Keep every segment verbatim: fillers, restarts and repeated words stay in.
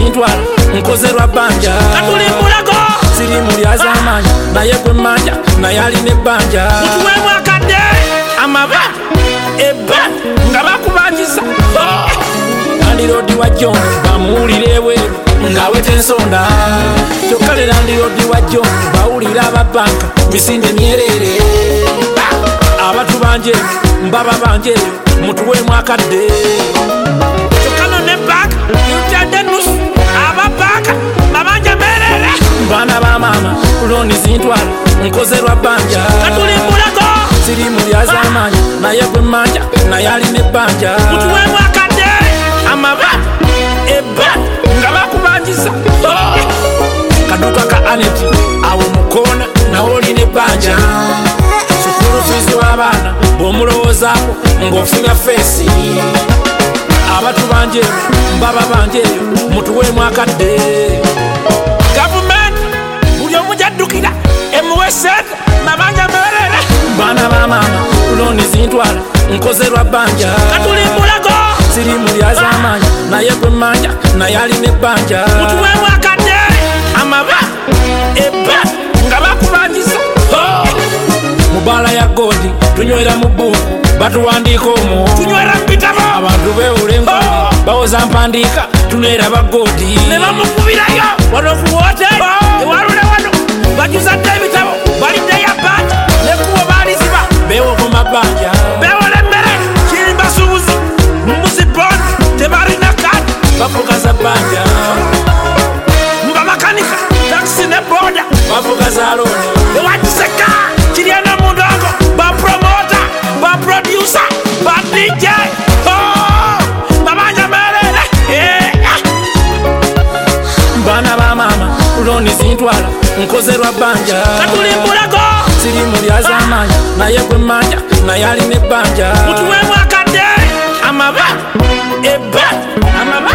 zintwala nkozerwa bbanja katulimbulako siri muli az'amaanyi naye gwe mmanja naye alina ebbanja mutuweemu akadde amaba ebba nga bakubanjiza landiroodi wa John bamuwulira ebweru ng'aweta ensonda kyokka le landiroodi wa John bawulira ababbanka misinde myerere abatu banje mbaba banje mutuweemu akadde kyokka nno ebbaaka yutadde nusu ababbaaka babanja merere baana ba maama looni zintwala nkozerwa bbanja katulimbulako siri muli az'amaanyi naye gwe mmanja naye alina ebbanja mutuweemu akadde amaba ebba nga bakubanjiza kaduka ka Aneti awo mukoona nawe olina ebbanja sukulu fiizi w'abaana bw'omulowoozaako ng'ofunya feesi abatu banje mbaba banje mutuweemu akadde gavumenti buli omu jaddukira emuwe sente mabanja merere baana ba maama looni zintwala nkozerwa bbanja katulimbulako siri muli az'amaanyi naye gwe mmanja naye alina ebbanja mutuweemu akadde amaba ebba nga bakubanjiza mubaala ya goodi tunywera mu bbuuku batuwandiika omwo tunywera mbitabo abantu beewula enkoni bawoza mpandiika tuneeraba goodi ne bamukubirayo wano ku wooteri ewalula wano bajuzadde ebitabo baliddeyo bbanja nekkubo baaliziba beewogoma bbanja beewola emmere kirimbasuubuzi mbuzi bondi tebalina kaadi bafugaza bbanja mbamakanika takisi ne boda bavuga za looni ewakiseka kiryana mu ndongo bapromota baprodusa badj babanja merere baana ba maama looni zintwala nkozerwa bbanja katulimbulako siri muli az'amaanyi naye gwe mmanja naye alina ebbanja mutuweemu akadde amaba ebba amaba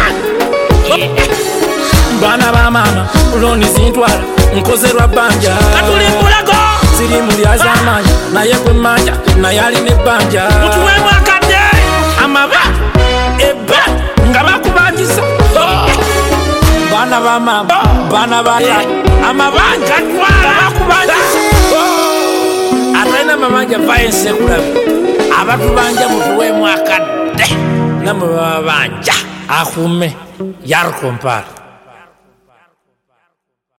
baana ba maama looni zintwala nkozerwa bbanja katulimbulako siri muli az'amaanyi naye gwe mmanja naye alina ebbanja mutuweemu akadde amaba ebba nga bakubanjiza baana ba maama baana ba taata amabanja nga bakubanjiza atalina mabanja vayo ensekulabe abatubanja mutuweemu akadde namwe baba banja akume yarukompara